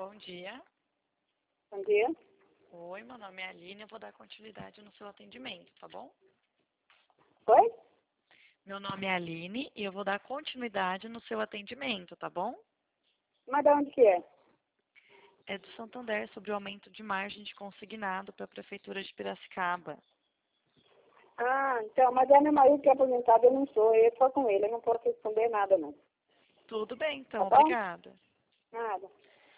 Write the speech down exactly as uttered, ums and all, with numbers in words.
Bom dia. Bom dia. Oi, meu nome é Aline, eu vou dar continuidade no seu atendimento, tá bom? Oi? Meu nome é Aline e eu vou dar continuidade no seu atendimento, tá bom? Mas de onde que é? É do Santander sobre o aumento de margem de consignado para a Prefeitura de Piracicaba. Ah, então, mas é meu marido que é aposentado, eu não sou, eu sou com ele, eu não posso responder nada não. Tudo bem, Tá então, bom? obrigada. Nada.